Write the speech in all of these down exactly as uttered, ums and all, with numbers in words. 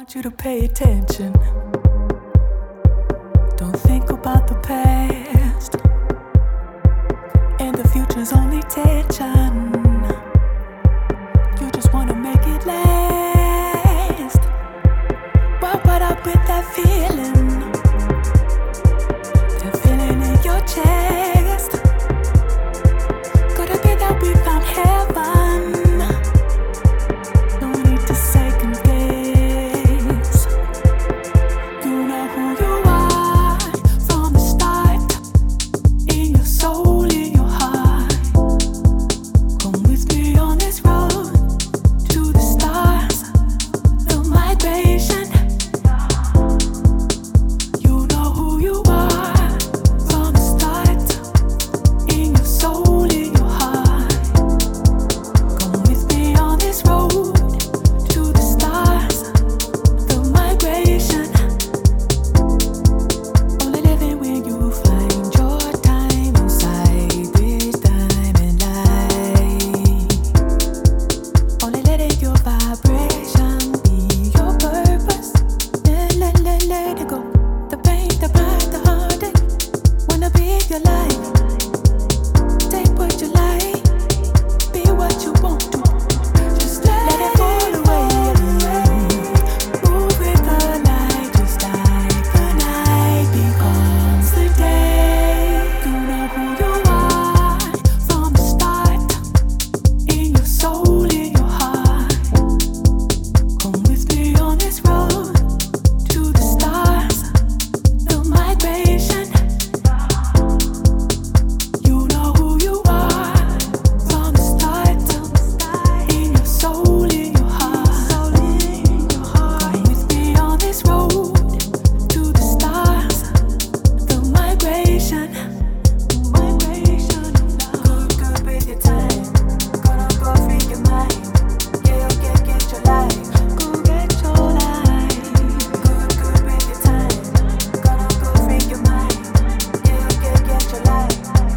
want you to pay attention. Don't think about the past, and the future's only tension. You just wanna make it last. Well, put up with that feeling, that feeling in your chest. Could it be that we found heaven? No need to second guess. You know who you are from the start, in your soul, in your heart. Come with me on this road to the stars, the migration. You know who you are from the start, in your soul, in your heart. Come with me on this road to the stars, the migration. Only living when you find your time inside this diamond light. Only letting your vibration be your purpose. Let, let, let, let it go. The pain, the pride, the heartache. Wanna be your life. Take what you like. Be what you want to. Just let it fall away. Move with the light, just like the night becomes the day. You know who you are from the start, in your soul, in your heart. Come with me on this road to the stars, the migration. You know who you are from the start, in your soul, in your heart. Come with me on this road to the stars, the migration. Good, good with your time. Gonna go free your mind. Yeah, get, get your life. Go get your life. Good, good with your time. Gonna go free your mind. Yeah, get, get your life.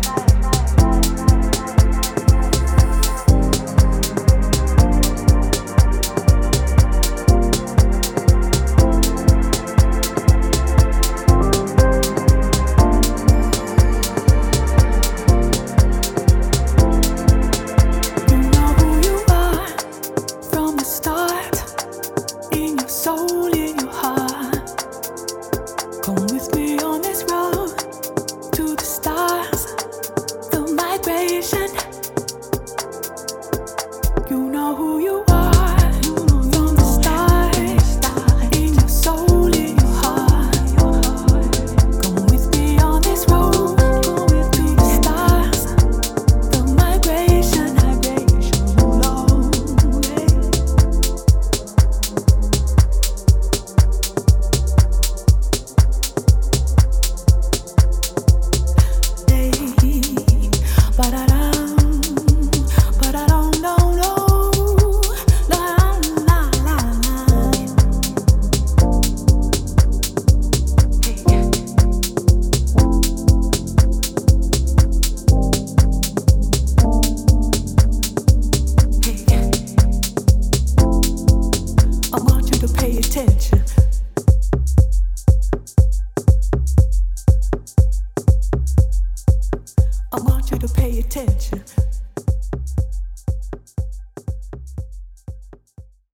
You know who you are from the start, in your soul, in your heart. Come with me on this road to the stars, the migration. You know who you are from the start, in your soul, in your heart. Come with me on this road to the stars, the migration. Ba-da-dum, ba-da-dum, no, no, la, la, la, la. I want you to pay attention. I want you to pay attention.